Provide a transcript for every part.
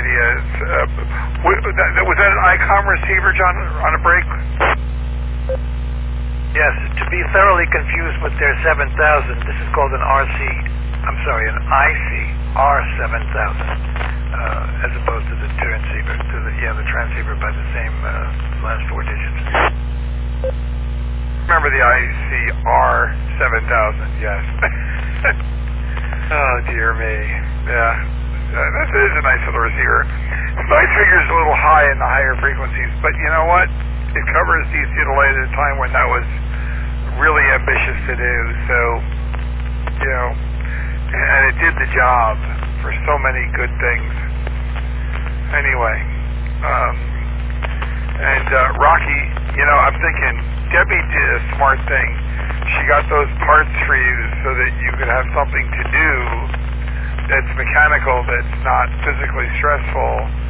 ideas. Was that an ICOM receiver, John, on a break? Yes, to be thoroughly confused with their 7000, this is called an an ICR 7000, as opposed to the transceiver, the transceiver by the same last four digits. Remember the ICR 7000, yes. Oh, dear me. Yeah, that is a nice little receiver. Light figure's a little high in the higher frequencies, but you know what? It covers DC delay at a time when that was really ambitious to do, so, you know, and it did the job for so many good things. Anyway, Rocky, you know, I'm thinking Debbie did a smart thing. She got those parts for you so that you could have something to do that's mechanical, that's not physically stressful.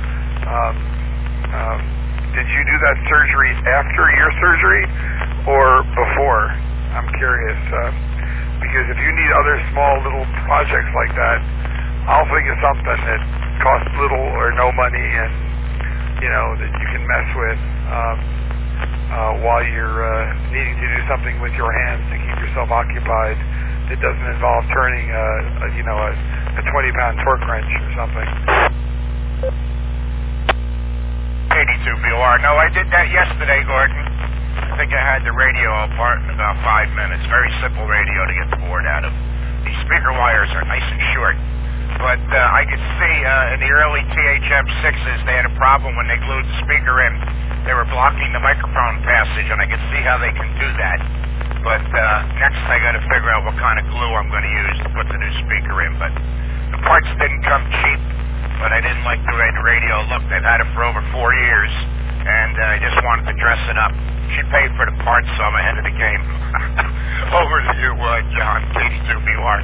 Did you do that surgery after your surgery or before? I'm curious, because if you need other small little projects like that, I'll think of something that costs little or no money and, you know, that you can mess with while you're needing to do something with your hands to keep yourself occupied that doesn't involve turning a 20-pound torque wrench or something. 82BR. No, I did that yesterday, Gordon. I think I had the radio apart in about 5 minutes. Very simple radio to get the board out of. These speaker wires are nice and short. But I could see in the early THM6s they had a problem when they glued the speaker in. They were blocking the microphone passage, and I could see how they can do that. But next I got to figure out what kind of glue I'm going to use to put the new speaker in. But the parts didn't come cheap, but I didn't like the way the radio looked. They've had it for over 4 years, and I just wanted to dress it up. She paid for the parts, so I'm ahead of the game. Over to you, John, 82BR.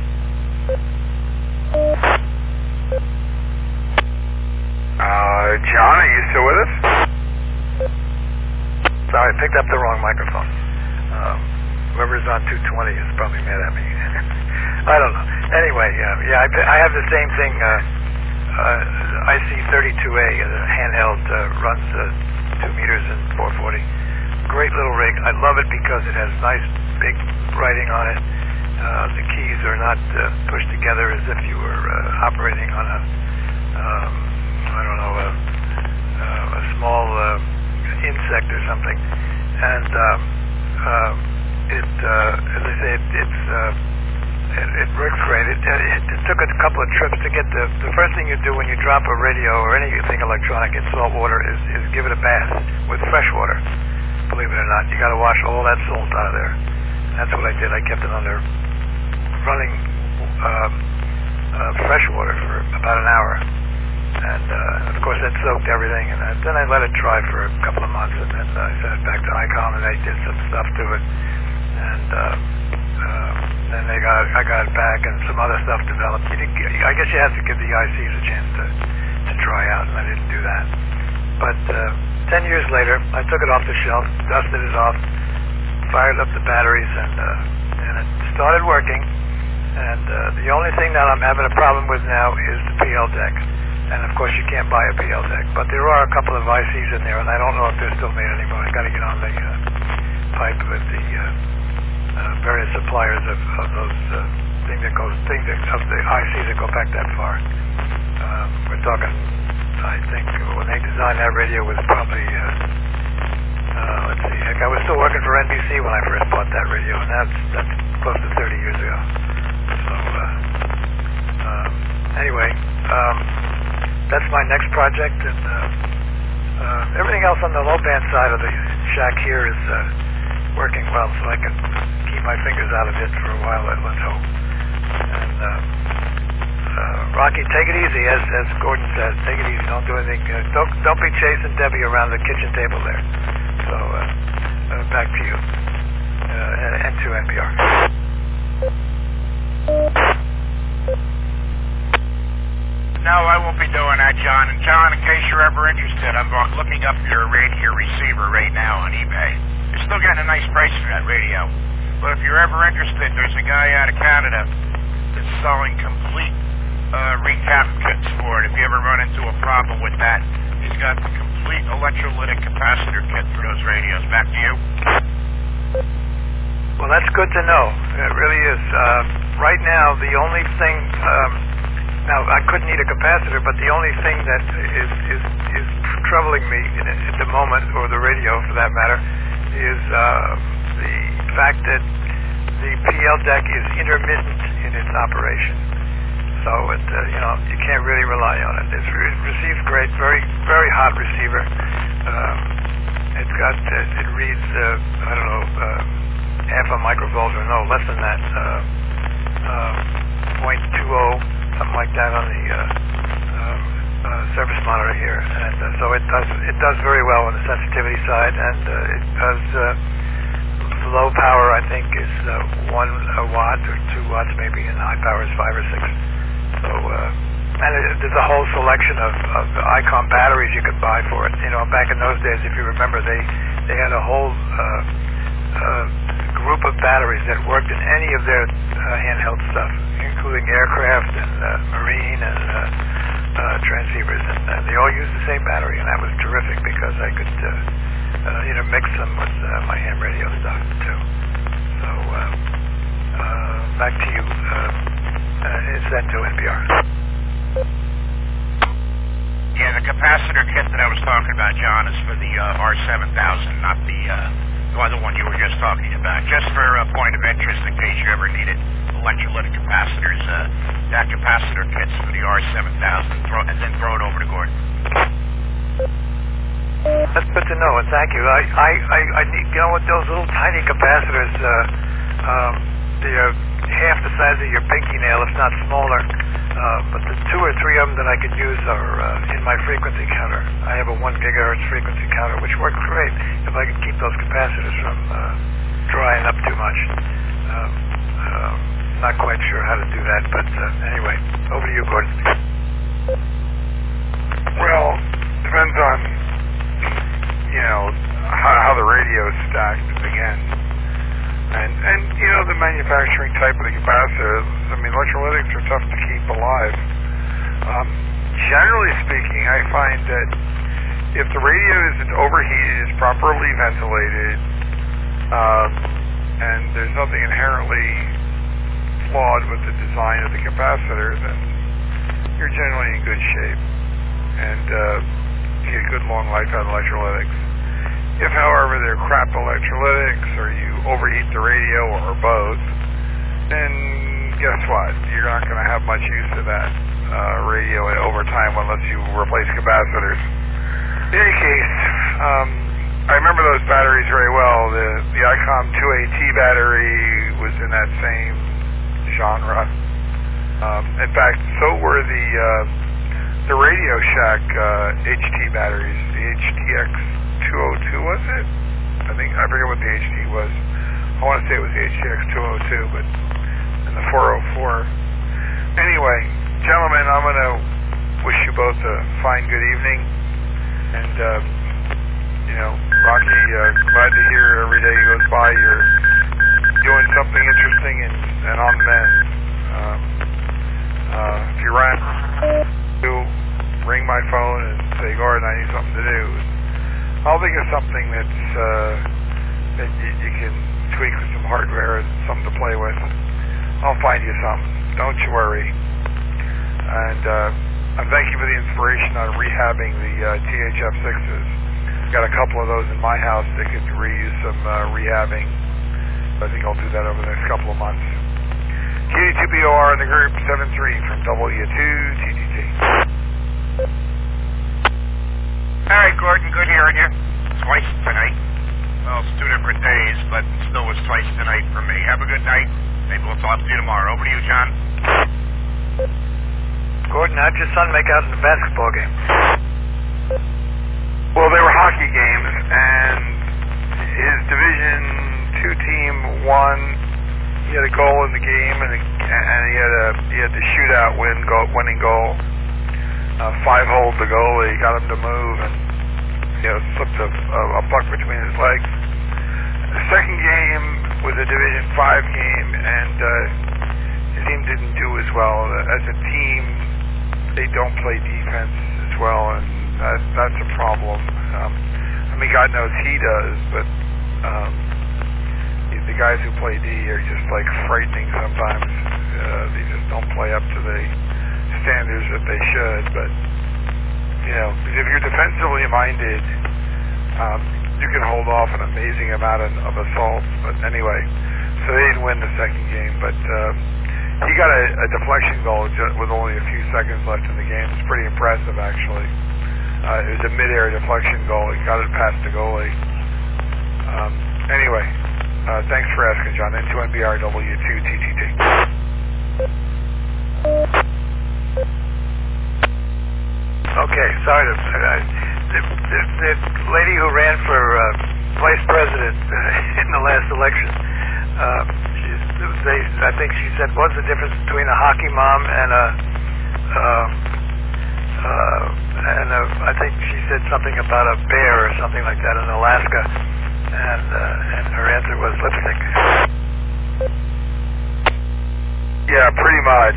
John, are you still with us? Sorry, I picked up the wrong microphone. Whoever's on 220 is probably mad at me. I don't know. Anyway, I have the same thing. IC32A, handheld, runs 2 meters and 440. Great little rig. I love it because it has nice big writing on it. The keys are not pushed together as if you were operating on a small insect or something. And as I say, it works great. It took a couple of trips to get the first thing you do when you drop a radio or anything electronic in salt water is give it a bath with fresh water. Believe it or not, you got to wash all that salt out of there. And that's what I did. I kept it under running fresh water for about an hour, and of course that soaked everything. And then I let it dry for a couple of months, and then I sent it back to ICOM, and they did some stuff to it, and then I got it back, and some other stuff developed. I guess you have to give the ICs a chance to dry out, and I didn't do that. But 10 years later, I took it off the shelf, dusted it off, fired up the batteries, and it started working. And the only thing that I'm having a problem with now is the PL deck. And of course you can't buy a PL deck, but there are a couple of ICs in there, and I don't know if they're still made anymore. I got to get on the pipe with the various suppliers of those things of the ICs that go back that far. We're talking, I think, when they designed that radio was probably, let's see, heck, I was still working for NBC when I first bought that radio, and that's close to 30 years ago. So, anyway, that's my next project, and everything else on the low band side of the shack here is working well, so I can keep my fingers out of it for a while, let's hope. And Rocky, take it easy, as Gordon says. Take it easy. Don't do anything. Don't be chasing Debbie around the kitchen table there. So back to you, and to NPR. No, I won't be doing that, John. And John, in case you're ever interested, I'm looking up your radio receiver right now on eBay. You're still getting a nice price for that radio. But if you're ever interested, there's a guy out of Canada that's selling complete recap kits for it. If you ever run into a problem with that, he's got the complete electrolytic capacitor kit for those radios. Back to you. Well, that's good to know. It really is. Right now, the only thing, now I couldn't need a capacitor, but the only thing that is troubling me at the moment, or the radio for that matter, is the fact that the PL deck is intermittent in its operation. So it, you can't really rely on it. It receives great, very, very hot receiver. It reads, half a microvolt or no, less than that, 0.20, something like that on the service monitor here. And so it does very well on the sensitivity side, and it does low power, I think, is 1 watt or 2 watts maybe, and high power is 5 or 6. So, and there's a whole selection of ICOM batteries you could buy for it. Back in those days, if you remember, they had a whole group of batteries that worked in any of their handheld stuff, including aircraft and marine and transceivers, and they all used the same battery, and that was terrific because I could mix them with my ham radio stuff too. So back to you. It's that to NPR. Yeah, the capacitor kit that I was talking about, John, is for the R7000, not the other one you were just talking about. Just for a point of interest, in case you ever needed electrolytic capacitors, that capacitor kit's for the R7000, and then throw it over to Gordon. That's good to know, and thank you. I need, with those little tiny capacitors, they're half the size of your pinky nail, if not smaller. But the 2 or 3 of them that I could use are in my frequency counter. I have a 1 gigahertz frequency counter, which works great if I could keep those capacitors from drying up too much. Not quite sure how to do that, but anyway, over to you, Gordon. Well, depends on how the radio is stacked again, and the manufacturing type of the capacitor. I mean, electrolytics are tough to keep alive. Generally speaking, I find that if the radio isn't overheated, is properly ventilated, and there's nothing inherently flawed with the design of the capacitor, then you're generally in good shape, and you get a good long life out of electrolytics. If, however, they're crap electrolytics, or you overheat the radio, or both, then guess what? You're not going to have much use of that radio over time unless you replace capacitors. In any case, I remember those batteries very well. The ICOM 2AT battery was in that same genre. In fact, so were the Radio Shack HT batteries, the HTX 202, was it? I forget what the HT was. I want to say it was the HTX 202, but in the 404. Anyway, gentlemen, I'm going to wish you both a fine good evening. And, Rocky, glad to hear every day goes by you're doing something interesting and on the mend. If you run, ring my phone and say, Gordon, I need something to do. I'll think of something that you can tweak with some hardware and something to play with. I'll find you something. Don't you worry. And I thank you for the inspiration on rehabbing the THF6s. Got a couple of those in my house that could reuse some rehabbing. I think I'll do that over the next couple of months. KD2BOR in the group, 7-3 from W2TTT. All right, Gordon, good hearing you. Twice tonight. Well, it's 2 different days, but still was twice tonight for me. Have a good night. Maybe we'll talk to you tomorrow. Over to you, John. Gordon, how'd your son make out in the basketball game? Well, they were hockey games, and his Division II team won. He had a goal in the game, and he had the shootout winning goal. 5-holed the goalie, got him to move, and slipped a puck between his legs. The second game was a Division V game, and his team didn't do as well. As a team, they don't play defense as well, and that's a problem. I mean, God knows he does, but the guys who play D are just like frightening sometimes. They just don't play up to the standards that they should. But you know, if you're defensively minded, you can hold off an amazing amount of assaults. But anyway, so they didn't win the second game, but he got a deflection goal with only a few seconds left in the game. It's pretty impressive, actually. It was a mid-air deflection goal. He got it past the goalie. Anyway, thanks for asking, John. N2NBR W2TTT. Okay, sorry to... the lady who ran for vice president in the last election, I think she said, what's the difference between a hockey mom and I think she said something about a bear or something like that in Alaska, and her answer was lipstick. Yeah, pretty much.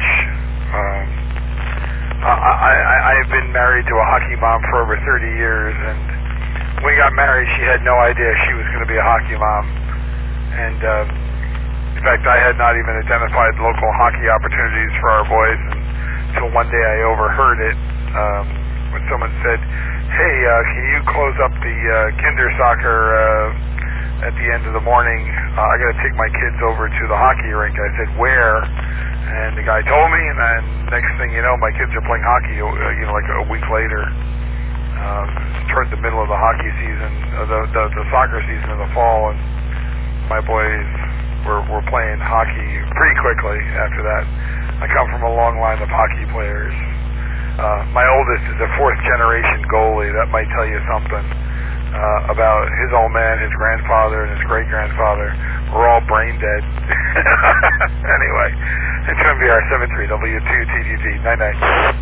I've been married to a hockey mom for over 30 years, and when we got married, she had no idea she was going to be a hockey mom. And in fact, I had not even identified local hockey opportunities for our boys until one day I overheard it when someone said, "Hey, can you close up the kinder soccer at the end of the morning? I got to take my kids over to the hockey rink." I said, "Where?" And the guy told me, and then next thing you know, my kids are playing hockey, like a week later. Toward the middle of the hockey season, the soccer season in the fall, and my boys were playing hockey pretty quickly after that. I come from a long line of hockey players. My oldest is a fourth-generation goalie. That might tell you something about his old man, his grandfather, and his great-grandfather. We're all brain dead. Anyway, it's MVR 73 W2TGG 99.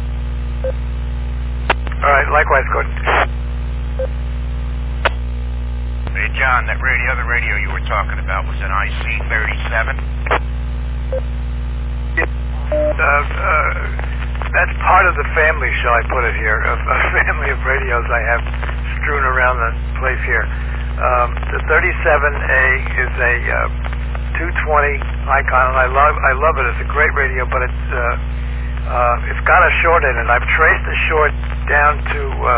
All right, likewise, Gordon. Hey, John, the other radio you were talking about was an IC-37? That's part of the family, shall I put it here, a family of radios I have strewn around the place here. The 37A is a 220 Icon, and I love it. It's a great radio, but it's got a short in it. I've traced the short down to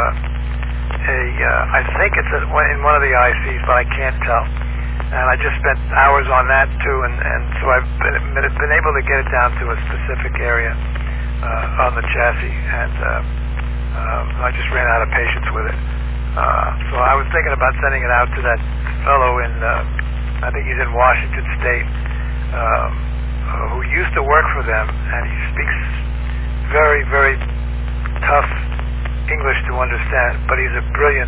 I think it's in one of the ICs, but I can't tell. And I just spent hours on that too, and so I've been able to get it down to a specific area on the chassis, and I just ran out of patience with it. So I was thinking about sending it out to that fellow in, I think he's in Washington State, who used to work for them, and he speaks very, very tough English to understand, but he's a brilliant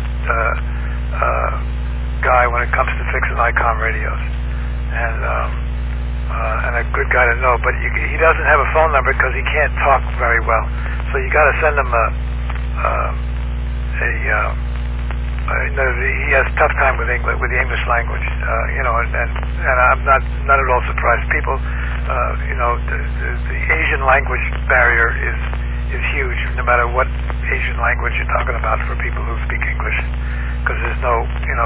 guy when it comes to fixing ICOM radios, and a good guy to know. But he doesn't have a phone number because he can't talk very well, so you got to send him he has a tough time with English, with the English language, and I'm not at all surprised. People, the Asian language barrier is huge, no matter what Asian language you're talking about for people who speak English, because there's no,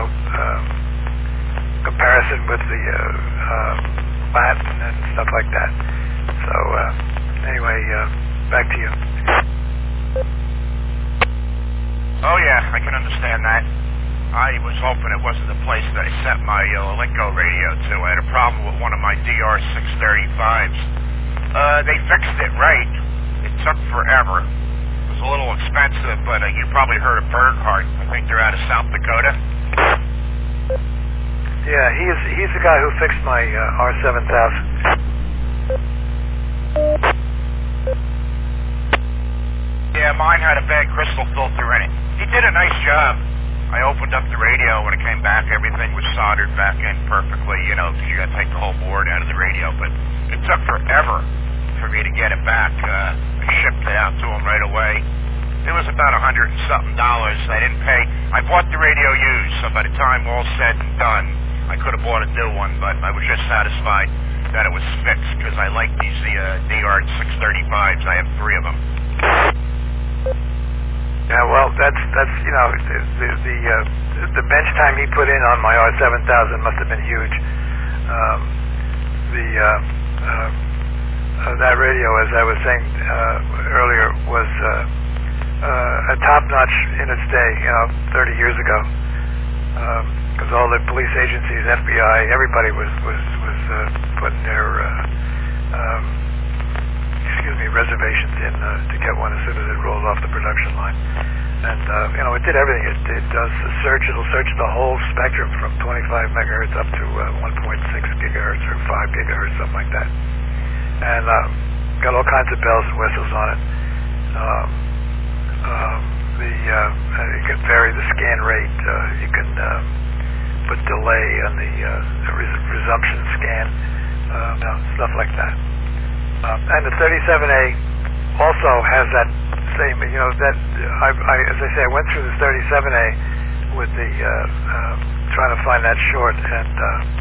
comparison with the Latin and stuff like that. So, anyway, back to you. Oh, yeah, I can understand that. I was hoping it wasn't the place that I set my Linko radio to. I had a problem with one of my DR635s. They fixed it right. It took forever. It was a little expensive, but you probably heard of Berghardt. I think they're out of South Dakota. Yeah, he's the guy who fixed my R7000. Yeah, mine had a bad crystal filter in it. He did a nice job. I opened up the radio. When it came back, everything was soldered back in perfectly, because you got to take the whole board out of the radio. But it took forever for me to get it back. I shipped it out to him right away. It was about $100 and something. I didn't pay. I bought the radio used, so by the time all said and done, I could have bought a new one, but I was just satisfied that it was fixed because I like these DR635s. I have 3 of them. Yeah, well, that's you know, the bench time he put in on my R7000 must have been huge. That radio, as I was saying earlier, was a top-notch in its day, 30 years ago, because all the police agencies, FBI, everybody was putting their reservations in to get one as soon as it rolled off the production line. And it did everything. It does the search. It'll search the whole spectrum from 25 megahertz up to 1.6 gigahertz or 5 gigahertz, something like that. And got all kinds of bells and whistles on it. You can vary the scan rate. You can put delay on the resumption scan, stuff like that. And the 37A also has that same, that as I say, I went through the 37A with the trying to find that short, and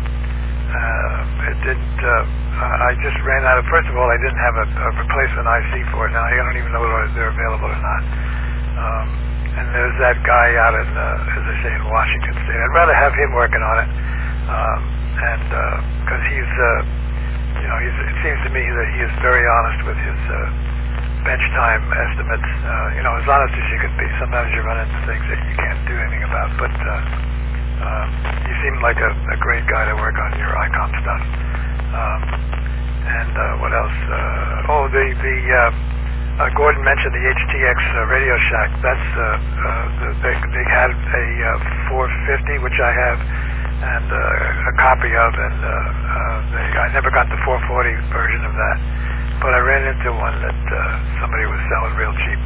it didn't. I just ran out of. First of all, I didn't have a replacement IC for it. Now I don't even know whether they're available or not. And there's that guy out in, as I say, in Washington State. I'd rather have him working on it, and because he's. It seems to me that he is very honest with his bench time estimates. As honest as you can be. Sometimes you run into things that you can't do anything about, but he seemed like a great guy to work on your ICOM stuff. And what else? Gordon mentioned the HTX Radio Shack. That's they had a 450, which I have, and a copy of, and I never got the 440 version of that, but I ran into one that somebody was selling real cheap,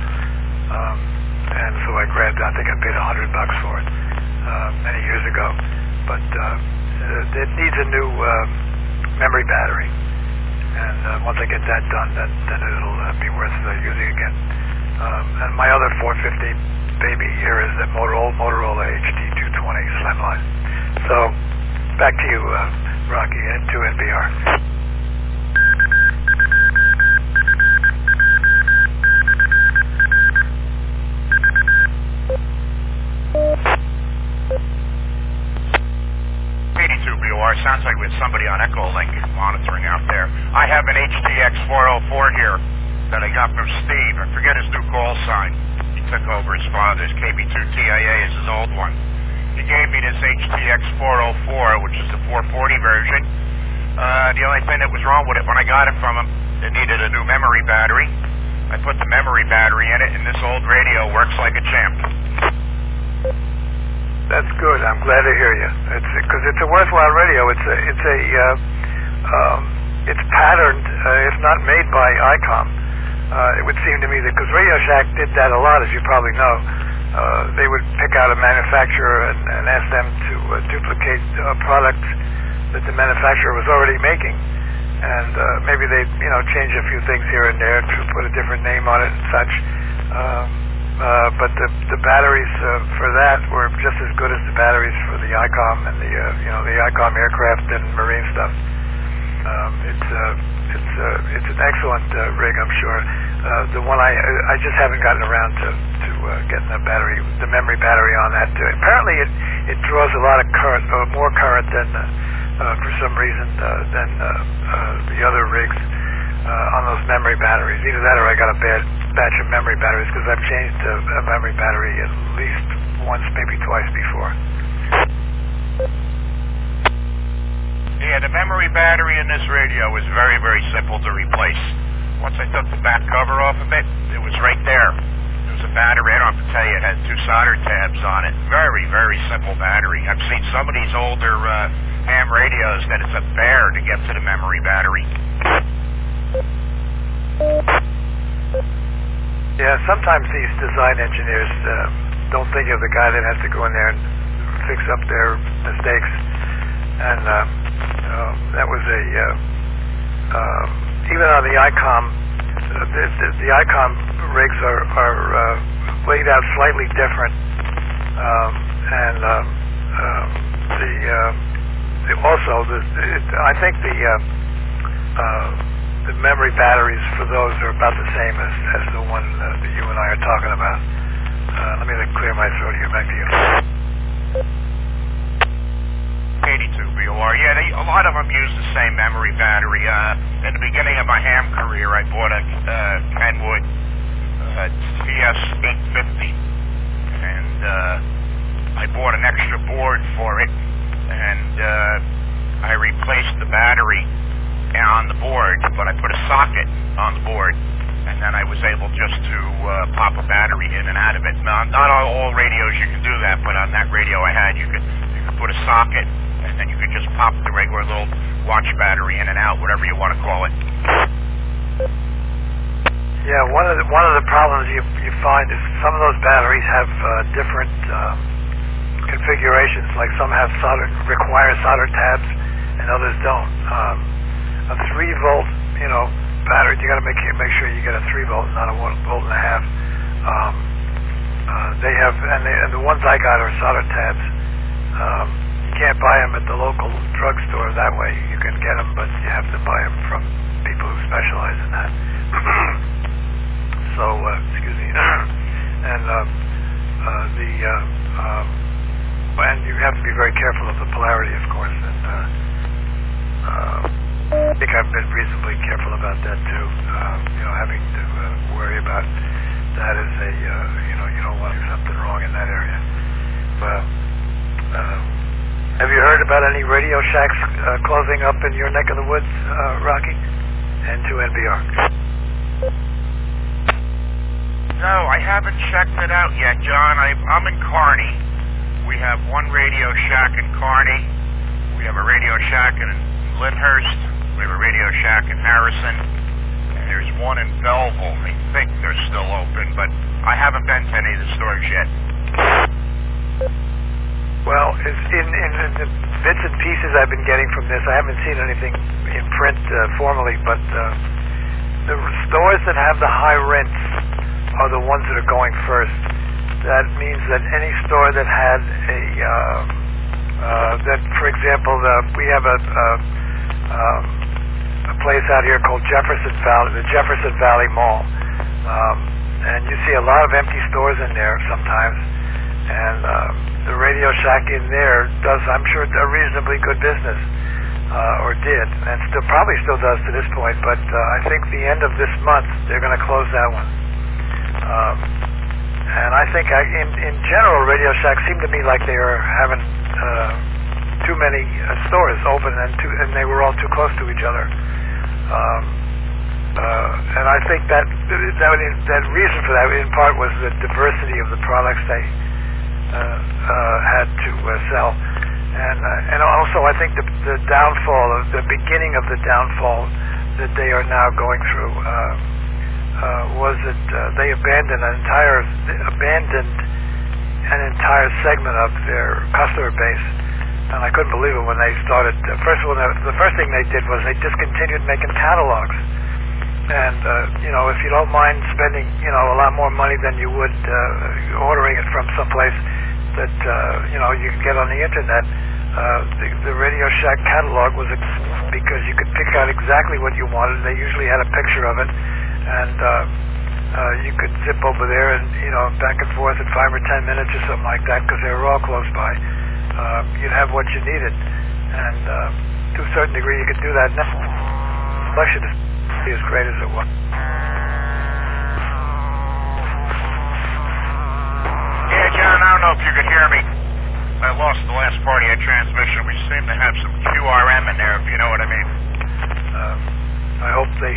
and so I grabbed it. I think I paid $100 for it many years ago, but it needs a new memory battery, and once I get that done, then it'll be worth using again. And my other 450 baby here is the Motorola HD220 Slimline. So, back to you, Rocky, and to NPR. Sounds like we have somebody on Echolink monitoring out there. I have an HTX 404 here that I got from Steve. I forget his new call sign. He took over his father's KB2TIA is his old one. He gave me this HTX 404, which is the 440 version. The only thing that was wrong with it when I got it from him, it needed a new memory battery. I put the memory battery in it, and this old radio works like a champ. That's good. I'm glad to hear you. Because it's a worthwhile radio. It's patterned, if not made by ICOM. It would seem to me that because Radio Shack did that a lot, as you probably know. They would pick out a manufacturer and ask them to duplicate a product that the manufacturer was already making, and maybe they change a few things here and there to put a different name on it and such. But the batteries for that were just as good as the batteries for the ICOM and the ICOM aircraft and marine stuff. It's an excellent rig, I'm sure. The one I just haven't gotten around to getting the memory battery on that. Apparently it draws a lot of current, more current than for some reason than the other rigs on those memory batteries. Either that or I got a bad batch of memory batteries, because I've changed a memory battery at least once, maybe twice before. Yeah, the memory battery in this radio is very, very simple to replace. Once I took the back cover off of it, it was right there. There was a battery, I don't have to tell you, it had 2 solder tabs on it. Very, very simple battery. I've seen some of these older ham radios that it's a bear to get to the memory battery. Yeah, sometimes these design engineers don't think of the guy that has to go in there and fix up their mistakes. And that was even on the ICOM, the ICOM rigs are laid out slightly different, and I think the memory batteries for those are about the same as the one that you and I are talking about. Let me clear my throat here. Back to you. 82 BOR. Yeah, a lot of them use the same memory battery. In the beginning of my ham career, I bought a Kenwood TS850, and I bought an extra board for it, and I replaced the battery on the board, but I put a socket on the board, and then I was able just to pop a battery in and out of it. Now, not on all radios you can do that, but on that radio I had, you could put a socket, and then you could just pop the regular little watch battery in and out, whatever you want to call it. Yeah, one of the problems you find is some of those batteries have different configurations. Like some have require solder tabs, and others don't. A 3-volt, battery, you got to make sure you get a 3-volt, not a 1.5 volt. They have, and the ones I got are solder tabs. You can't buy them at the local drugstore that way. You can get them, but you have to buy them from people who specialize in that. So, excuse me. And and you have to be very careful of the polarity, of course. And I think I've been reasonably careful about that too. Having to worry about that as a you don't want to do something wrong in that area. Have you heard about any Radio Shacks closing up in your neck of the woods, Rocky? And to NBR. No, I haven't checked it out yet, John. I'm in Kearney. We have one Radio Shack in Kearney. We have a Radio Shack in Lyndhurst. We have a Radio Shack in Harrison. And there's one in Belleville. I think they're still open, but I haven't been to any of the stores yet. Well, it's in the bits and pieces I've been getting from this, I haven't seen anything in print formally, but the stores that have the high rents are the ones that are going first. That means that any store that had that, for example, we have a place out here called the Jefferson Valley Mall, and you see a lot of empty stores in there sometimes, and the Radio Shack in there does, I'm sure, a reasonably good business, or did, and probably still does to this point, but I think the end of this month they're going to close that one. And I think in general Radio Shacks seem to me like they are having too many stores open, and they were all too close to each other. And I think that reason for that in part was the diversity of the products they had to sell, and also I think the downfall, the beginning of the downfall that they are now going through was that they abandoned an entire segment of their customer base, and I couldn't believe it when they started. First of all, the first thing they did was they discontinued making catalogs. And, if you don't mind spending, a lot more money than you would ordering it from someplace that, you can get on the internet, the Radio Shack catalog was because you could pick out exactly what you wanted. They usually had a picture of it, and you could zip over there and, back and forth in 5 or 10 minutes or something like that, because they were all close by. You'd have what you needed. And to a certain degree, you could do that now. Selection is as great as it was. Yeah, John, I don't know if you could hear me. I lost the last part of your transmission. We seem to have some QRM in there, if you know what I mean. I hope they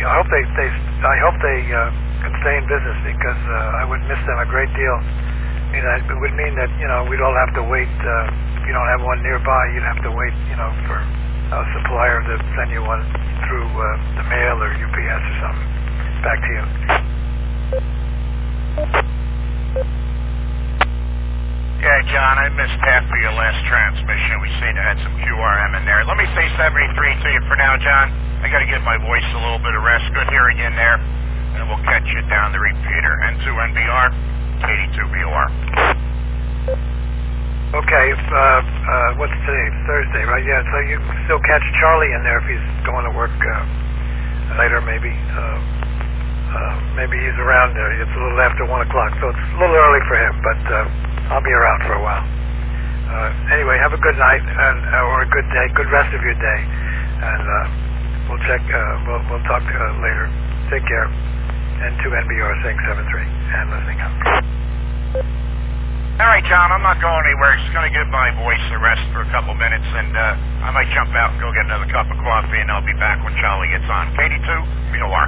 can stay in business, because I would miss them a great deal. It would mean that we'd all have to wait. If you don't have one nearby, you'd have to wait for a supplier to send you one through the mail or UPS or something. Back to you. Yeah, John, I missed half of your last transmission. We seem to have some QRM in there. Let me say 73 to you for now, John. I got to give my voice a little bit of rest. Good hearing you in there, and we'll catch you down the repeater. N2 NBR, 82 BOR. Okay, what's today? It's Thursday, right? Yeah, so you can still catch Charlie in there if he's going to work later, maybe. maybe he's around there. It's a little after 1 o'clock, so it's a little early for him, but I'll be around for a while. Anyway, have a good night or a good day, good rest of your day, and we'll check. We'll talk later. Take care. N2NBR saying 73 and listening up. All right, John, I'm not going anywhere. Just going to give my voice a rest for a couple minutes, and I might jump out and go get another cup of coffee, and I'll be back when Charlie gets on. KD2, BOR.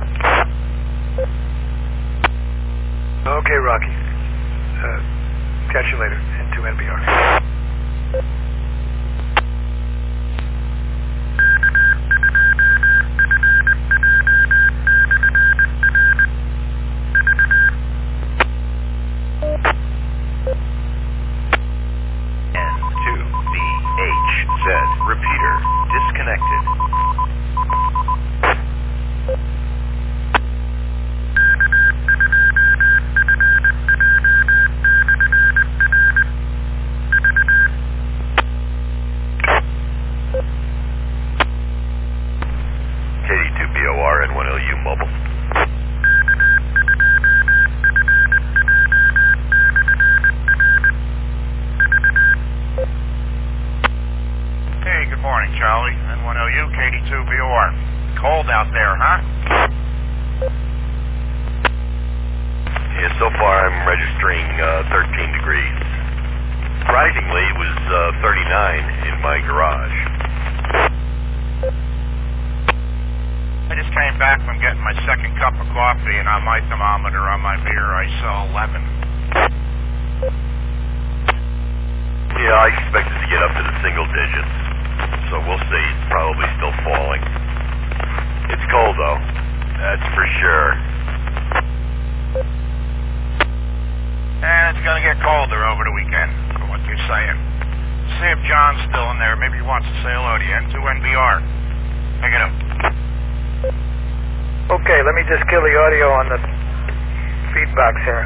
Okay, Rocky. Catch you later. N2NBR. Repeater disconnected. KD2BOR and 1LU mobile. Good morning, Charlie. N1LU, KD2BOR. Cold out there, huh? Yeah, so far I'm registering 13 degrees. Surprisingly, it was 39 in my garage. I just came back from getting my second cup of coffee, and on my thermometer on my mirror I saw 11. Yeah, I expected to get up to the single digits. So we'll see. It's probably still falling. It's cold, though. That's for sure. And it's going to get colder over the weekend, from what you're saying. See if John's still in there. Maybe he wants to say hello to you. N2NBR. Pick it up. Okay, let me just kill the audio on the feedbox here.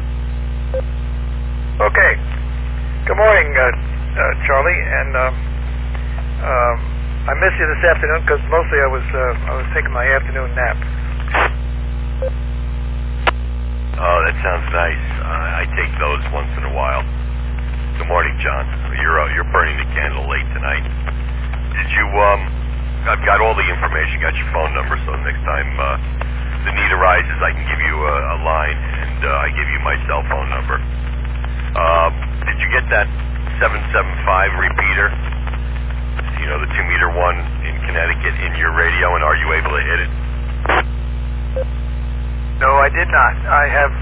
Okay. Good morning, Charlie, and I missed you this afternoon because mostly I was taking my afternoon nap. Oh, that sounds nice. I take those once in a while. Good morning, John. You're burning the candle late tonight. Did you I've got all the information. Got your phone number, so next time the need arises, I can give you a line, and I give you my cell phone number. Did you get that 775 repeater? You know, the 2-meter one in Connecticut in your radio, and are you able to hit it? No, I did not. I have,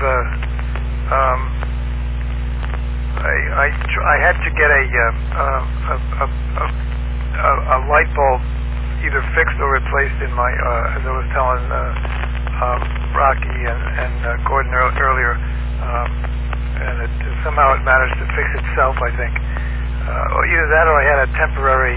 I had to get a light bulb either fixed or replaced in my, as I was telling Rocky and Gordon earlier, and somehow it managed to fix itself, I think. Either that or I had a temporary,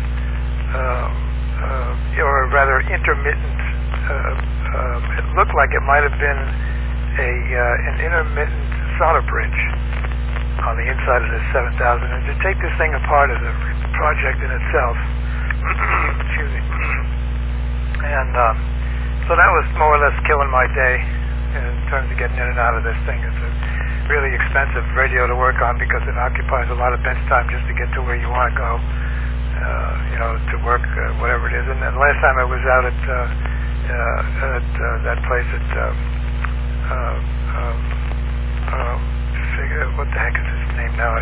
or rather intermittent, it looked like it might have been an intermittent solder bridge on the inside of this 7000. And to take this thing apart is a project in itself. Excuse me. And so that was more or less killing my day in terms of getting in and out of this thing. It's a really expensive radio to work on because it occupies a lot of bench time just to get to where you want to go, to work, whatever it is. And the last time I was out at that place at what the heck is his name now?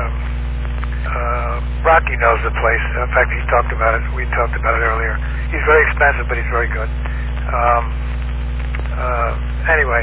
Rocky knows the place. In fact, he talked about it. We talked about it earlier. He's very expensive, but he's very good. Anyway.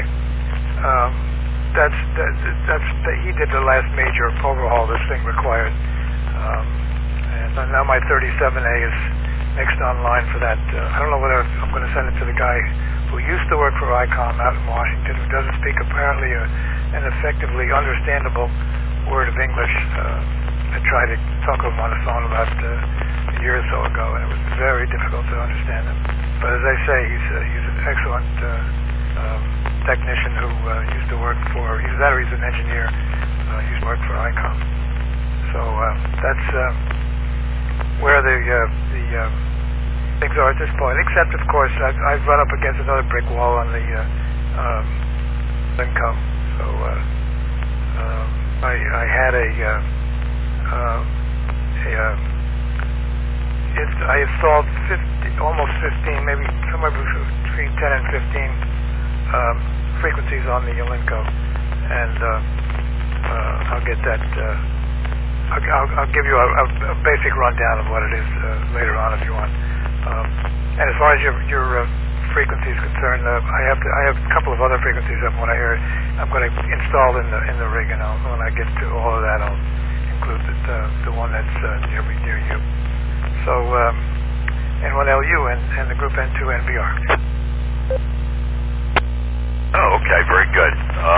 He did the last major overhaul this thing required, and now my 37A is mixed online for that. I don't know whether I'm going to send it to the guy who used to work for ICOM out in Washington, who doesn't speak apparently an effectively understandable word of English. I tried to talk to him on the phone about a year or so ago, and it was very difficult to understand him. But as I say, he's an excellent technician who used to work for, he's an engineer, used to work for ICOM. So that's where the things are at this point. Except, of course, I've run up against another brick wall on the Linco. So I had I installed almost 15, maybe somewhere between 10 and 15 frequencies on the Linco, and I'll get that. I'll give you a basic rundown of what it is later on if you want. And as far as your frequency is concerned, I have a couple of other frequencies of what I heard. I'm going to install in the rig, and when I get to all of that, I'll include the one that's near you. So N1LU and the group N2NBR. Oh, okay, very good.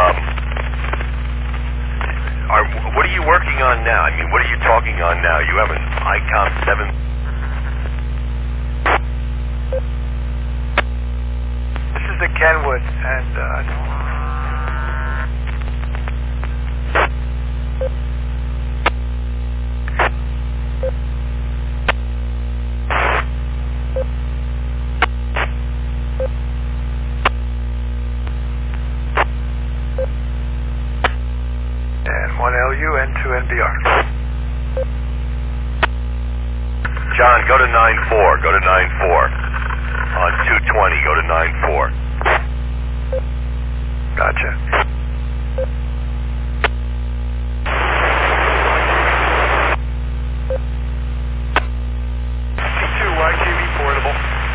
What are you working on now? I mean, what are you talking on now? You have an ICOM 7. This is the Kenwood, and N1LU and 2NBR. John, go to 9-4. Go to 9-4. On 220, go to 9-4. Gotcha. T2YTV portable.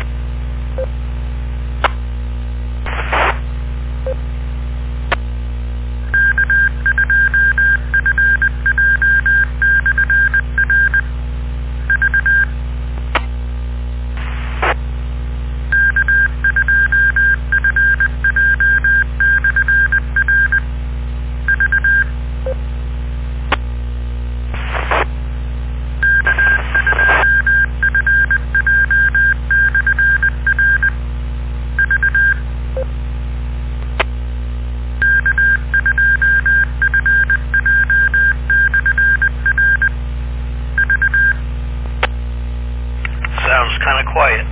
Sounds kind of quiet.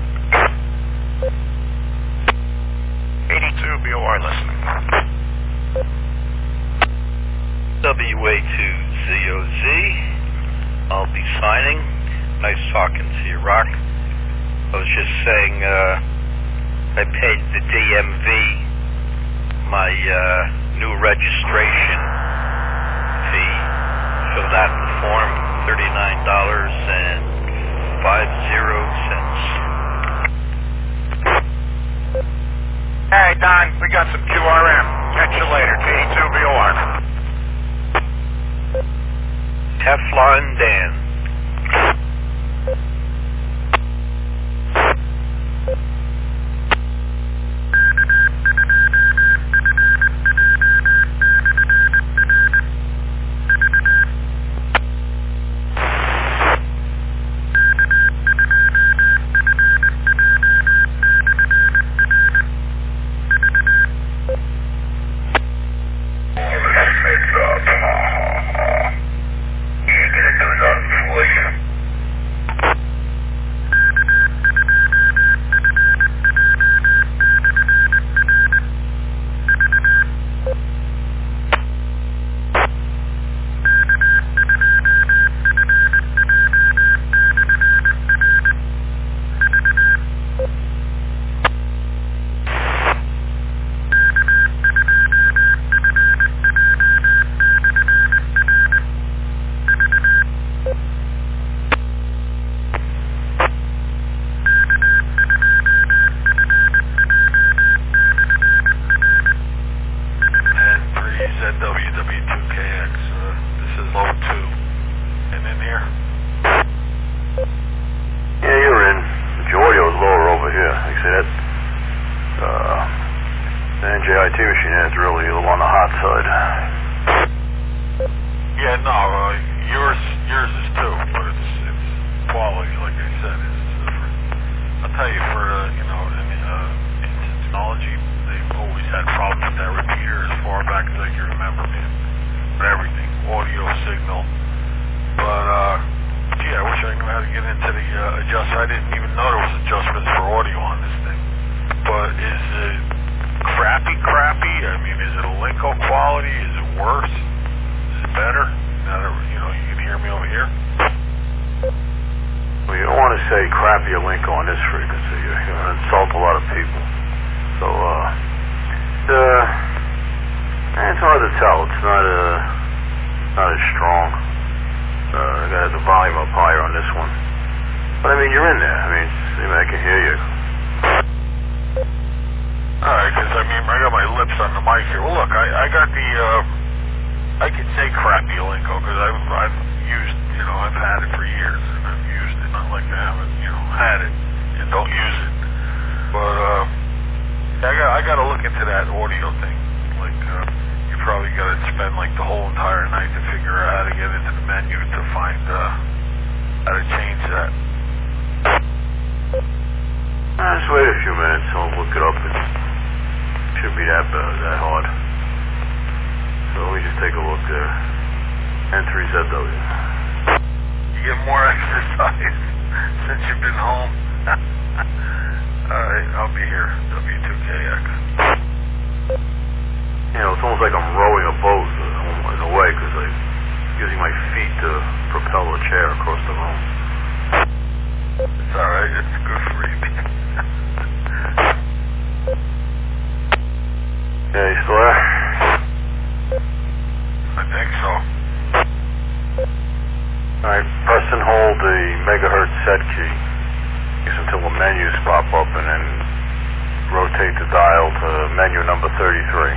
82 BOR listening. WA2ZOZ. I'll be signing. Nice talking to you, Rock. I was just saying, I paid the DMV my new registration fee. Filled out the form, $39.50. Hey, Don, we got some QRM. Catch you later. T2 BOR. Teflon Dan. JIT machine is really a little on the hot side. Yeah, no, yours is too, but it's quality, like I said, is different. I'll tell you, for in technology, they've always had problems with that repeater as far back as I can remember, man. For everything, audio, signal. But gee, I wish I knew how to get into the adjuster. I didn't even know there was adjustments for audio on this thing. But is it crappy crap, I mean, is it a Linko quality? Is it worse? Is it better? Now that, you know, you can hear me over here? Well, you don't want to say crappy or Linko on this frequency. You're going to insult a lot of people. So, it's hard to tell. It's not as strong. I got the volume up higher on this one. But I mean, you're in there. I mean, I can hear you. Alright, because I mean, I got my lips on the mic here. Well, look, I got the, I could say crappy Linko because I've used, you know, I've had it for years and I've used it. Not like I haven't, you know, had it and don't use it. But, I got to look into that audio thing. Like, you probably got to spend like the whole entire night to figure out how to get into the menu to find, how to change that. Just wait a few minutes. I'll look it up. It shouldn't be that hard. So let me just take a look there. N3ZW. You get more exercise since you've been home. Alright, I'll be here. W2KX. You know, it's almost like I'm rowing a boat in a way because I'm using my feet to propel a chair across the room. It's alright. It's good for you. Yeah, you still there? I think so. Alright, press and hold the megahertz set key. Just until the menus pop up and then rotate the dial to menu number 33.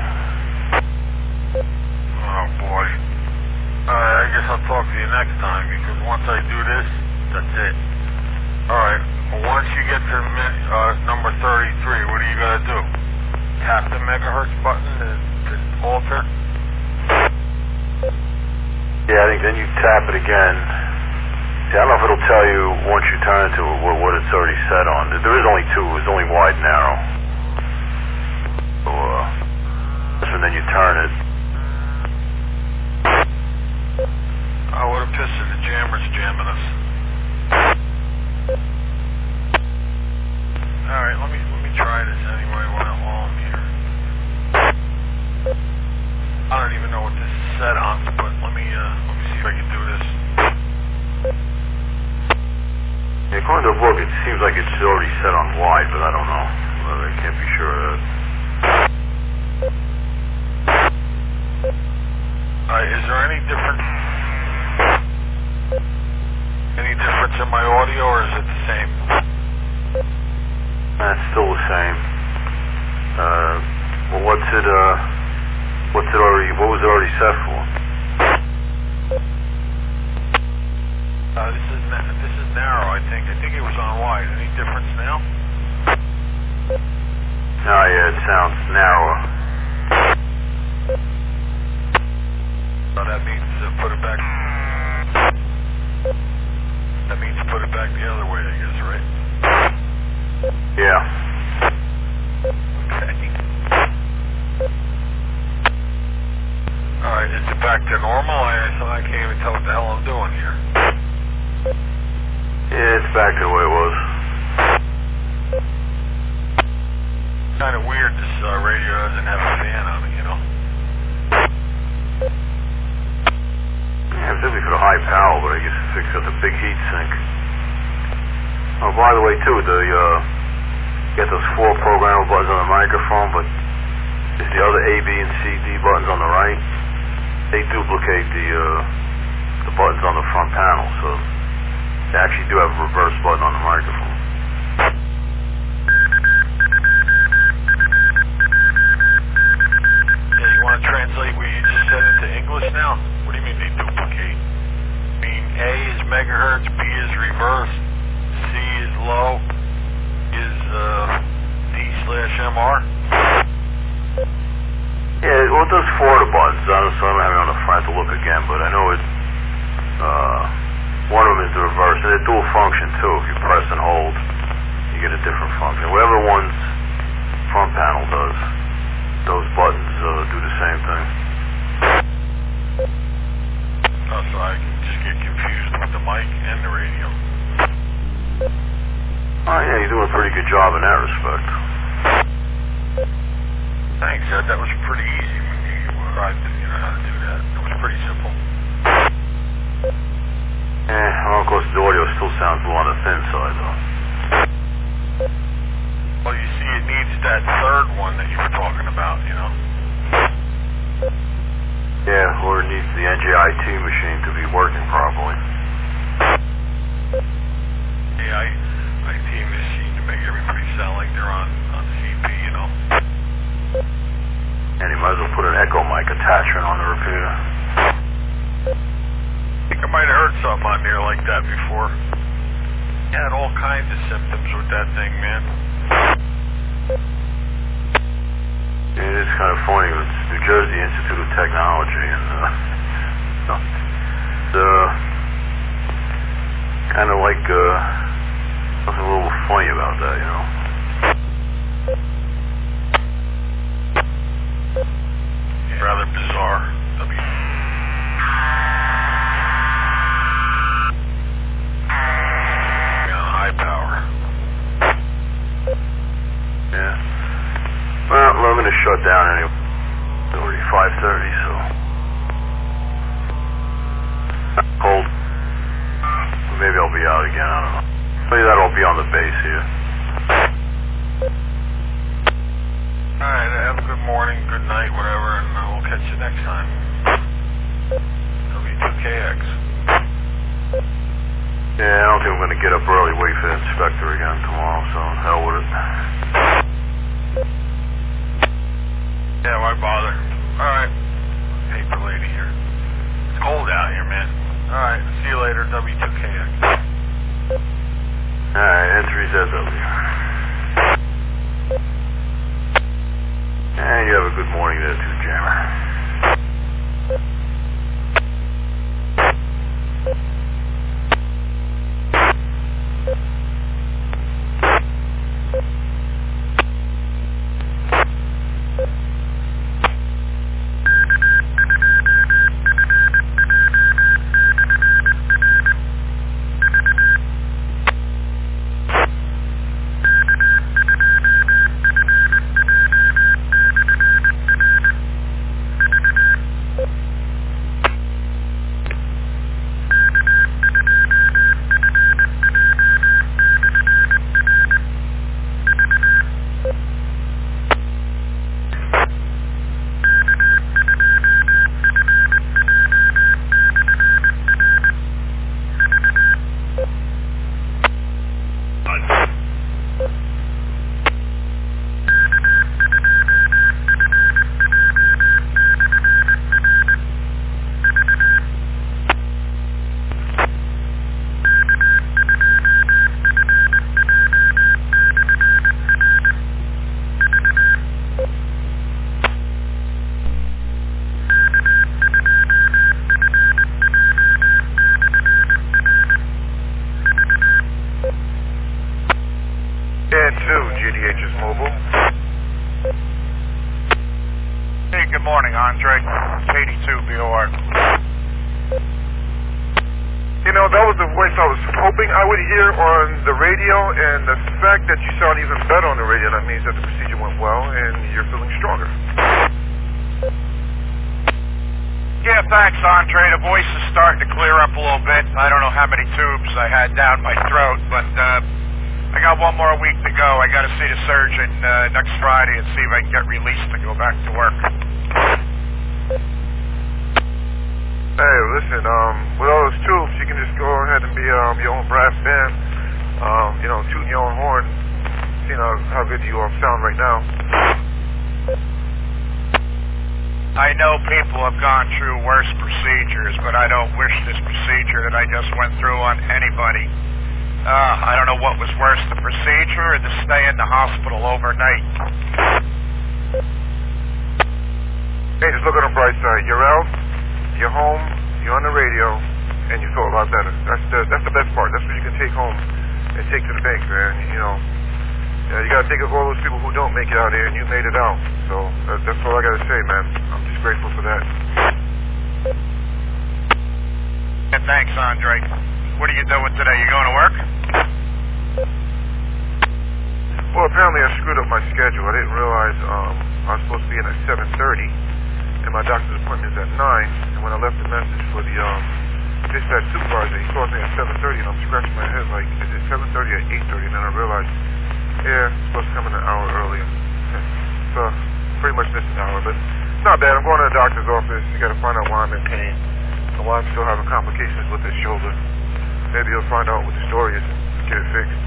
Oh boy. I guess I'll talk to you next time because once I do this, that's it. Alright, well, once you get to number 33, what are you going to do? Tap the megahertz button to alter? Yeah, I think then you tap it again. See, I don't know if it'll tell you once you turn to it what it's already set on. There is only two. It's only wide and narrow. So, and then you turn it. Oh, what a piss of the jammers jamming us. Alright, let me try this anyway while I'm here. I don't even know what this is set on, but let me see if I can do this. Yeah, according to the book, it seems like it's already set on wide, but I don't know. I can't be sure of that. Is there any difference in my audio, or is it the same? It's still the same. Well, what was it already set for? This is narrow, I think. I think it was on wide. Any difference now? Oh, yeah, it sounds narrower. So that means put it back. That means put it back the other way, I guess, right? Yeah. Okay. Alright, is it back to normal? I can't even tell what the hell I'm doing here. Yeah, it's back to the way it was. Kind of weird this radio doesn't have a fan on it, you know? Yeah, it's simply for the high power, but I guess it fixed up the big heat sink. Oh, by the way, too, get those 4 programmable buttons on the microphone, but it's the other A, B, and C, D buttons on the right. They duplicate the buttons on the front panel, so they actually do have a reverse button on the microphone. Yeah, you want to translate what you just said into English now? What do you mean they duplicate? I mean, A is megahertz, B is reverse, C is low, is D/MR? Yeah, well, it does 4 of the buttons. So I don't have it on the front to look again, but I know it. One of them is the reverse, and they're dual function too. If you press and hold, you get a different function. Whatever one's front panel does, those buttons do the same thing. Oh, so I can just get confused with the mic and the radio. Oh yeah, you're doing a pretty good job in that respect. Thanks, Ed. That was pretty easy when you arrived at how to do that. It was pretty simple. Well, of course, the audio still sounds a little on the thin side, though. Well, you see, it needs that third one that you were talking about, Yeah, or it needs the NJIT machine to be working properly. Yeah, IT machine to make everybody sound like they're on CP, And you might as well put an echo mic attachment on the repeater. I think I might have heard something on there like that before. You had all kinds of symptoms with that thing, man. It is kind of funny. It's New Jersey Institute of Technology, and kind of like something a little funny about that, Rather bizarre. High power. Yeah. Well, I'm going to shut down anyway. It's already 5:30, so. Cold. Maybe I'll be out again, I don't know. Maybe that'll be on the base here. Alright, have a good morning, good night, whatever, and we'll catch you next time. W2KX. Yeah, I don't think I'm going to get up early, wait for the inspector again tomorrow, so hell with it. Yeah, why bother? Alright. Paper lady here. It's cold out here, man. Alright, see you later, W2KX. Alright, N3ZW. And you have a good morning there too, Jammer. GDH's mobile. Hey, good morning, Andre. 82 BOR. You know, that was the voice I was hoping I would hear on the radio, and the fact that you sound even better on the radio, that means that the procedure went well and you're feeling stronger. Yeah, thanks, Andre. The voice is starting to clear up a little bit. I don't know how many tubes I had down my throat, but I got one more week to go. I got to see the surgeon next Friday and see if I can get released to go back to work. Hey, listen, with all those tubes, you can just go ahead and be your own brass band, you know, tooting your own horn, seeing how good you sound right now. I know people have gone through worse procedures, but I don't wish this procedure that I just went through on anybody. I don't know what was worse, the procedure or the stay in the hospital overnight. Hey, just look on the bright side. You're out, you're home, you're on the radio, and you feel a lot better. That's the best part. That's what you can take home and take to the bank, man. You know, you got to think of all those people who don't make it out here, and you made it out. So that's all I got to say, man. I'm just grateful for that. Yeah, thanks, Andre. What are you doing today? You going to work? Well, apparently I screwed up my schedule. I didn't realize I was supposed to be in at 7:30, and my doctor's appointment is at 9. And when I left the message for the dispatch supervisor, he called me at 7:30, and I'm scratching my head like, is it 7:30 or 8:30? And then I realized, yeah, it's supposed to come in an hour earlier. So pretty much missed an hour, but not bad. I'm going to the doctor's office. You got to find out why I'm in pain and why I'm still having complications with this shoulder. Maybe you'll find out what the story is and get it fixed.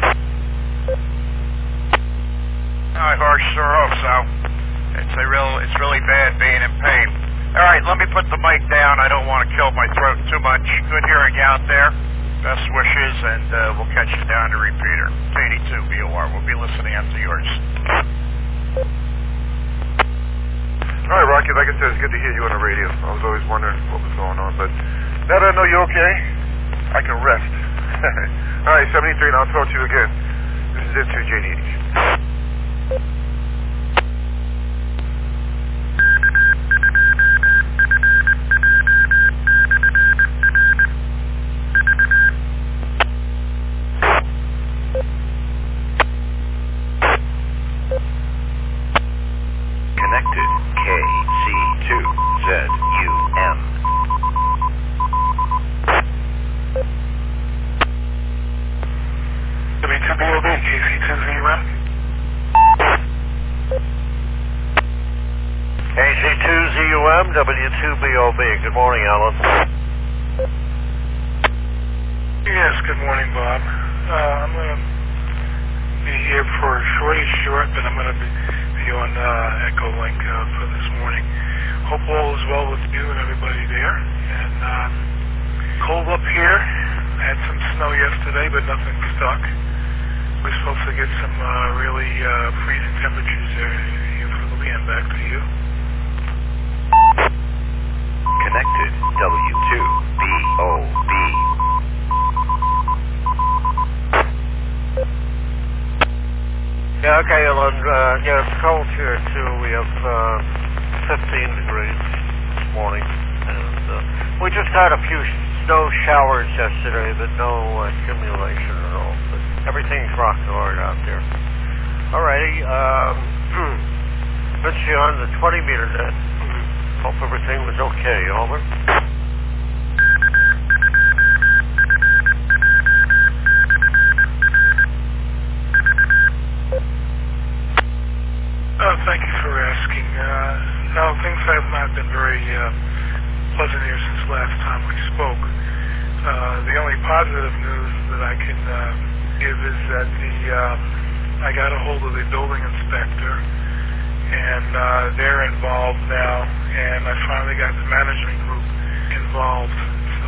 I sure hope so. It's really bad being in pain. All right, let me put the mic down. I don't want to kill my throat too much. Good hearing out there. Best wishes, and we'll catch you down to repeater. 82 BOR. We'll be listening after yours. All right, Rocky, like I said, it's good to hear you on the radio. I was always wondering what was going on, but now that I know you're okay, I can rest. All right, 73, and I'll talk to you again. This is Into JDH. W2BOB. Good morning, Alan. Yes, good morning, Bob. I'm going to be here for short, but I'm going to be on Echo Link for this morning. Hope all is well with you and everybody there. And cold up here. Had some snow yesterday, but nothing stuck. We're supposed to get some really freezing temperatures here for the weekend. Back to you. Connected, W2BOB. Yeah, okay, Alan. Yeah, it's cold here, too. We have 15 degrees this morning. And we just had a few snow showers yesterday, but no accumulation at all. But everything's rock hard out there. Alrighty, put you on the 20-meter net. Hope everything was okay. Over. Thank you for asking. No, things have not been very pleasant here since last time we spoke. The only positive news that I can give is that I got a hold of the building inspector, and they're involved now, and I finally got the management group involved. So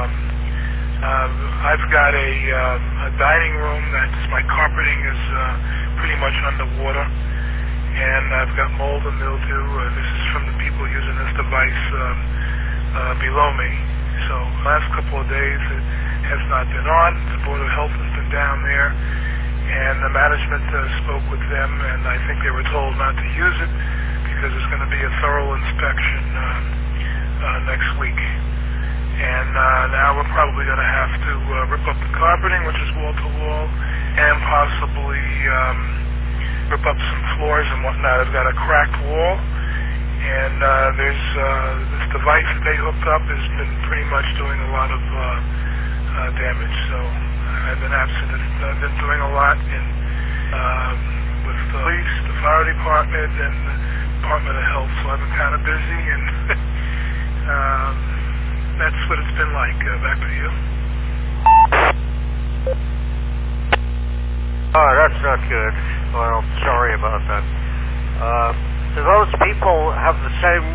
I've got a dining room that's, my carpeting is pretty much underwater, and I've got mold and mildew. This is from the people using this device below me. So the last couple of days it has not been on. The Board of Health has been down there, and the management spoke with them, and I think they were told not to use it because there's going to be a thorough inspection next week. And now we're probably going to have to rip up the carpeting, which is wall-to-wall, and possibly rip up some floors and whatnot. I've got a cracked wall, and there's this device that they hooked up has been pretty much doing a lot of damage. So I've been absent. I've been doing a lot with the police, the fire department, and the Department of Health. So I've been kind of busy, and that's what it's been like. Back to you. Oh, that's not good. Well, sorry about that. Do those people have the same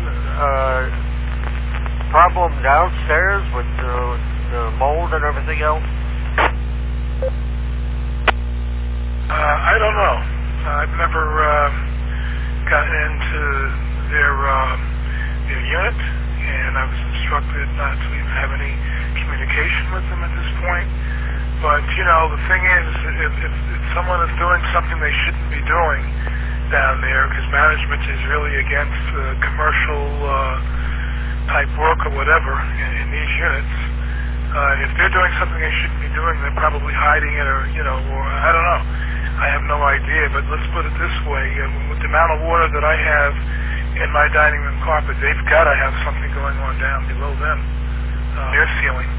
problem downstairs with the mold and everything else? I don't know. I've never gotten into their unit, and I was instructed not to even have any communication with them at this point. But, you know, the thing is, if someone is doing something they shouldn't be doing down there, because management is really against commercial type work or whatever in these units, if they're doing something they shouldn't be doing, they're probably hiding it, or, you know, or I don't know. I have no idea. idea, but let's put it this way. With the amount of water that I have in my dining room carpet, they've got to have something going on down below them, their ceiling.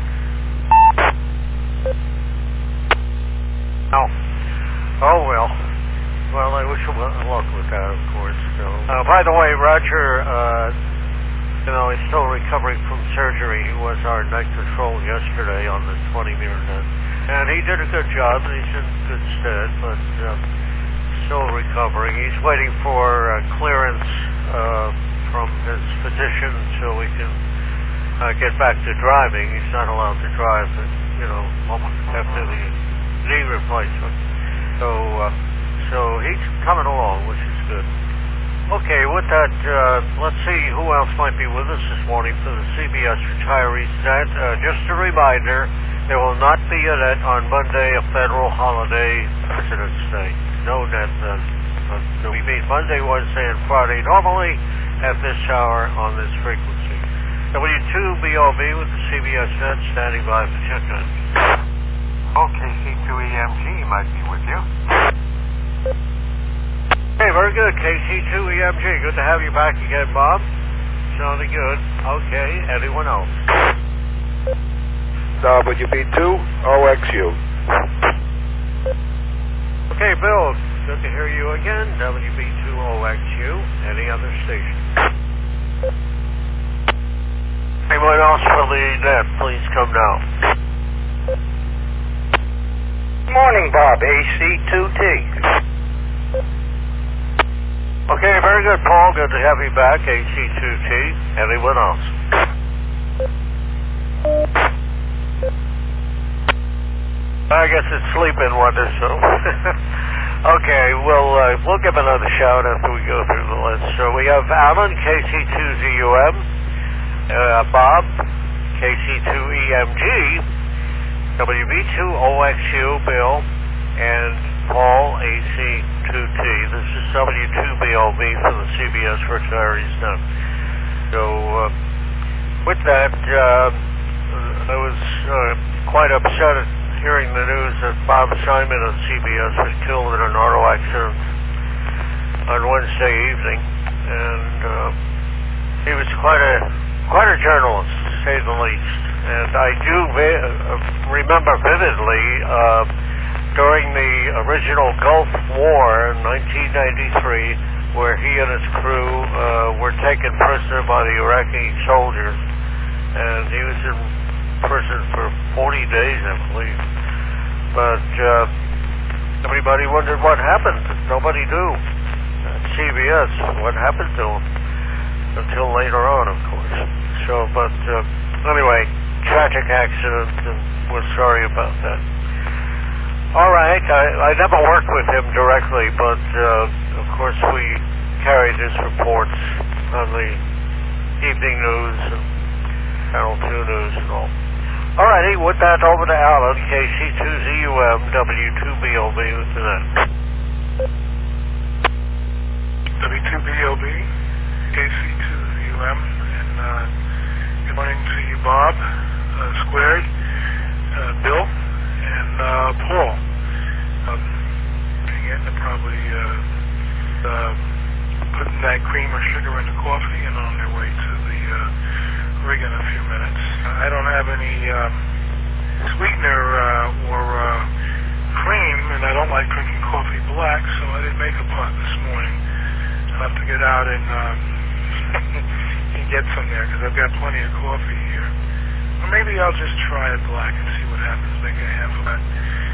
Oh, well. Well, I wish you luck with that, of course. So, by the way, Roger, he's still recovering from surgery. He was our night control yesterday on the 20-meter net. And he did a good job, and he's in good stead, but still recovering. He's waiting for clearance from his physician so he can get back to driving. He's not allowed to drive, after the knee replacement. So he's coming along, which is good. Okay, with that, let's see who else might be with us this morning for the CBS Retirees Net. Just a reminder, there will not be a net on Monday, a federal holiday, President's Day. No net then. We meet Monday, Wednesday, and Friday, normally at this hour on this frequency. W2BOB with the CBS Net standing by for check-in. Okay, KC2EMG might be with you. Hey, very good, KC2EMG. Good to have you back again, Bob. Sounding good. Okay, anyone else? WB2OXU. Okay, Bill, good to hear you again. WB2OXU. Any other station? Anyone else for the net, please come now. Good morning, Bob. AC2T. Okay, very good, Paul. Good to have you back. AC2T. Anyone else? I guess it's sleeping wonder, so. Okay, we'll give another shout after we go through the list. So we have Alan, KC2ZUM, Bob, KC2EMG, WB2OXU, Bill, and Paul, AC2T. This is W2BLB for the CBS Retirees Net. So, with that, I was quite upset at hearing the news that Bob Simon of CBS was killed in an auto accident on Wednesday evening, and he was quite a journalist, to say the least. And I do remember vividly during the original Gulf War in 1993, where he and his crew were taken prisoner by the Iraqi soldiers, and he was in prison for 40 days, I believe. But everybody wondered what happened. Nobody knew at CBS what happened to him until later on, of course. So, but anyway, tragic accident, and we're sorry about that. All right, I never worked with him directly, but of course we carried his reports on the evening news and Channel 2 News and all. All righty, with that, over to Alan, KC2ZUM, W2BLB with the net. W2BLB, KC2ZUM, and good morning to you, Bob, Squared, Bill, and Paul. They're probably putting that cream or sugar in the coffee and on their way to the rig in a few minutes. I don't have any sweetener or cream, and I don't like drinking coffee black, so I didn't make a pot this morning. I'll have to get out and get some there, because I've got plenty of coffee here. Or maybe I'll just try it black and see what happens, make a half of that.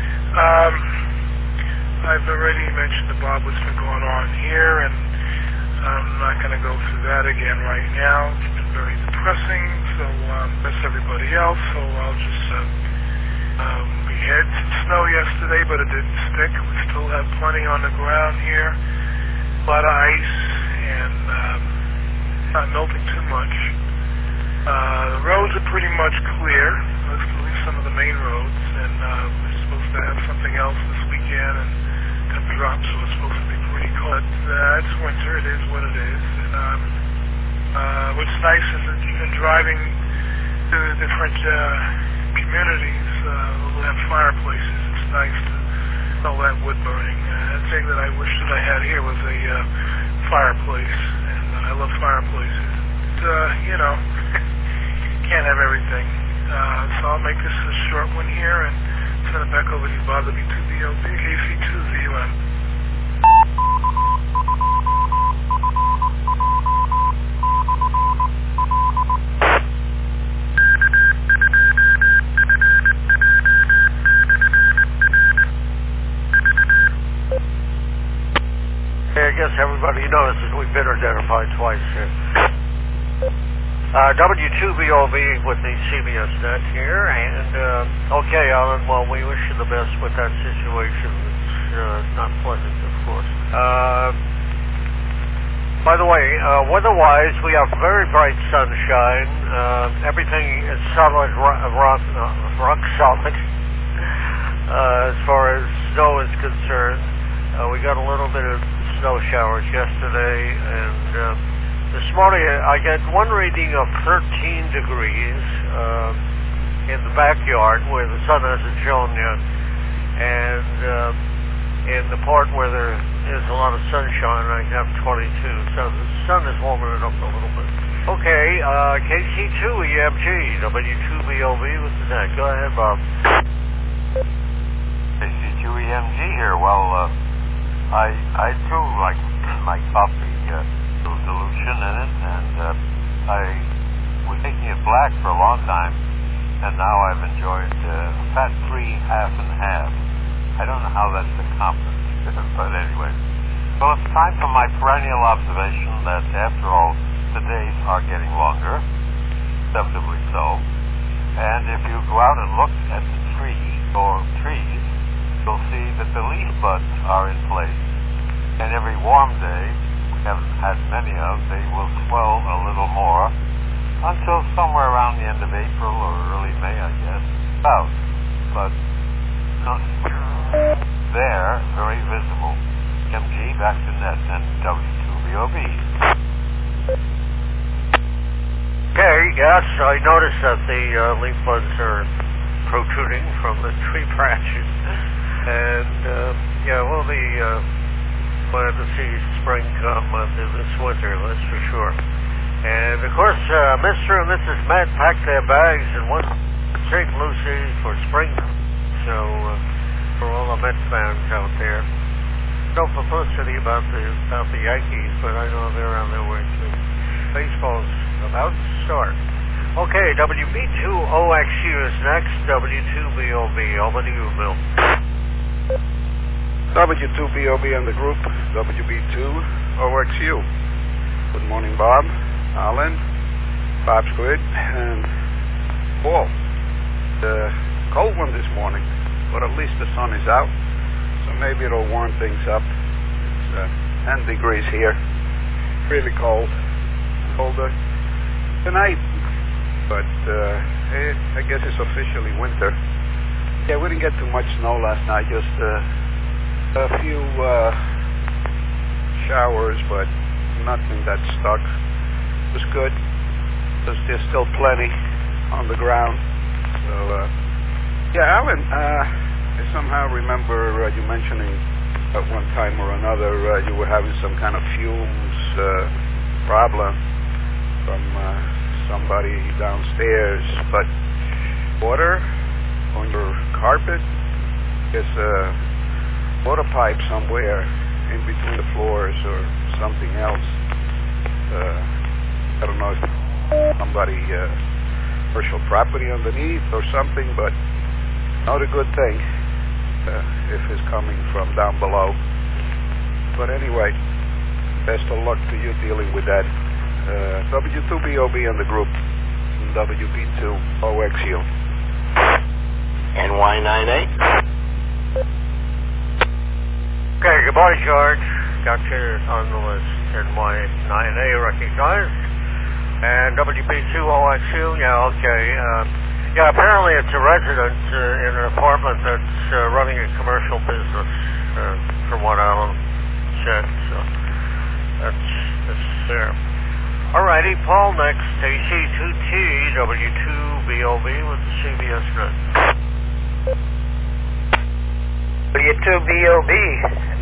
I've already mentioned to Bob what's been going on here, and I'm not going to go through that again right now. It's been very depressing, so that's everybody else, so I'll just, we had some snow yesterday, but it didn't stick. We still have plenty on the ground here, a lot of ice, and not melting too much. The roads are pretty much clear, at least some of the main roads, and we're supposed to have something else this weekend, and it's going to drop, so it's supposed to be pretty cold. But it's winter, it is what it is. And what's nice is that in driving to the different communities that have fireplaces, it's nice to all that wood burning. The thing that I wish that I had here was a fireplace, and I love fireplaces. Can't have everything. So I'll make this a short one here and send it back over to you, Bob. W2BOB, KC2ZUM. I guess everybody notices we've been identified twice here. W2BOB with the CBS net here, and okay, Alan, well, we wish you the best with that situation. It's not pleasant, of course. By the way, weather-wise, we have very bright sunshine. Everything is solid, rock solid, as far as snow is concerned. We got a little bit of snow showers yesterday, and this morning I got one reading of 13 degrees in the backyard where the sun hasn't shone yet, and in the part where there is a lot of sunshine I have 22, so the sun is warming it up a little bit. Okay, KC2EMG, W2BOB with the net. Go ahead, Bob. KC2EMG here. Well, I too like my coffee dilution in it, and I was taking it black for a long time, and now I've enjoyed fat-free half and half. I don't know how that's accomplished, but anyway. Well, it's time for my perennial observation that, after all, the days are getting longer, acceptably so, and if you go out and look at the trees, you'll see that the leaf buds are in place, and every warm day, haven't had many of, they will swell a little more until somewhere around the end of April or early May, I guess. But they're very visible. MG back to net and W2BOB. Okay, yes, I noticed that the leaf buds are protruding from the tree branches, and we'll be glad to see spring come this winter, that's for sure. And of course, Mr. and Mrs. Matt packed their bags and went to St. Lucie for spring. So for all the Mets fans out there, no publicity about the Yankees, but I know they're on their way too. Baseball's about to start. Okay, WB2OXU is next. W2BOB. Over to you, Bill. W2BOB and the group, WB2OXU. Good morning, Bob, Alan, Bob Squid, and Paul. The cold one this morning, but at least the sun is out, so maybe it'll warm things up. It's 10 degrees here, really cold, colder tonight, but I guess it's officially winter. Yeah, we didn't get too much snow last night, just a few showers, but nothing that stuck. It was good, because there's still plenty on the ground. So, Alan, I somehow remember you mentioning at one time or another you were having some kind of fumes problem from somebody downstairs, but water on your carpet? There's a water pipe somewhere in between the floors or something else. I don't know if somebody commercial property underneath or something, but not a good thing if it's coming from down below. But anyway, best of luck to you dealing with that. W2BOB and the group, WB2OXU. NY98. Okay, good morning, George. Got you on the list. NY9A recognized. And WB2OXU, yeah, okay. Apparently it's a resident in an apartment that's running a commercial business, from what Alan said. So that's there. Alrighty, Paul next. AC2T, W2BOB with the CBS net. W2BOB.